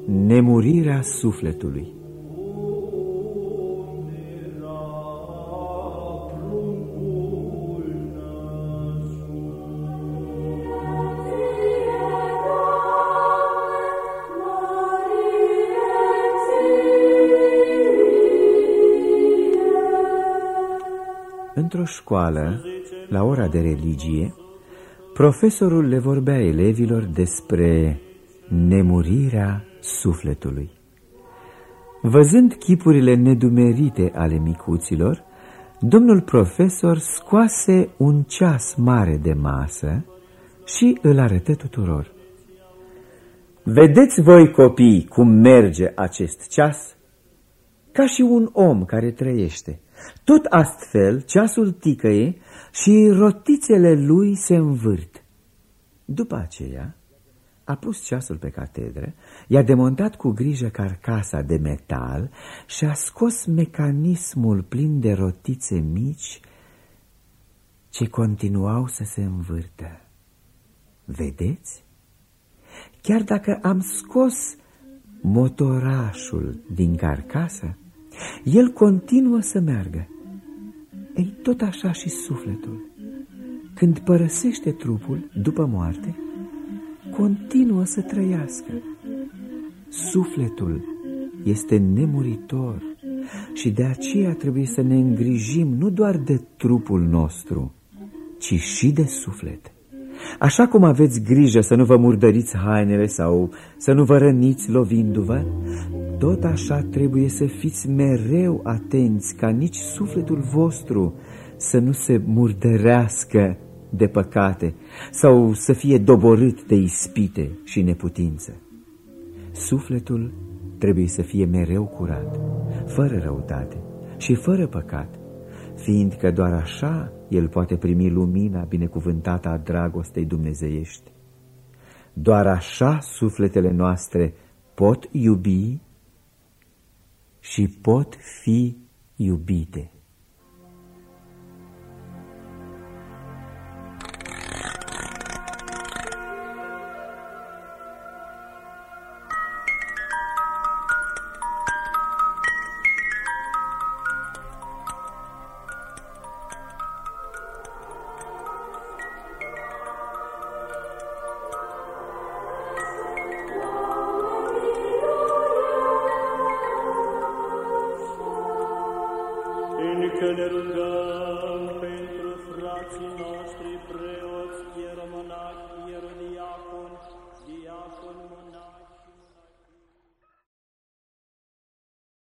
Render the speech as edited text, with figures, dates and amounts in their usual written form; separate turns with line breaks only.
Nemurirea sufletului. Într-o școală, la ora de religie, profesorul le vorbea elevilor despre nemurirea sufletului. Văzând chipurile nedumerite ale micuților, domnul profesor scoase un ceas mare de masă și îl arătă tuturor. Vedeți voi, copii, cum merge acest ceas? Ca și un om care trăiește. Tot astfel ceasul ticăie și rotițele lui se învârt. După aceea a pus ceasul pe catedră, i-a demontat cu grijă carcasa de metal și a scos mecanismul plin de rotițe mici ce continuau să se învârtă. Vedeți? Chiar dacă am scos motorașul din carcasă, el continuă să meargă. Ei, tot așa și sufletul, când părăsește trupul după moarte, continuă să trăiască. Sufletul este nemuritor și de aceea trebuie să ne îngrijim nu doar de trupul nostru, ci și de suflet. Așa cum aveți grijă să nu vă murdăriți hainele sau să nu vă răniți lovindu-vă, tot așa trebuie să fiți mereu atenți ca nici sufletul vostru să nu se murdărească de păcate sau să fie doborât de ispite și neputință. Sufletul trebuie să fie mereu curat, fără răutate și fără păcat, fiindcă doar așa el poate primi lumina binecuvântată a dragostei dumnezeiești. Doar așa sufletele noastre pot iubi și pot fi iubite.
Încă ne rugăm pentru frații noștri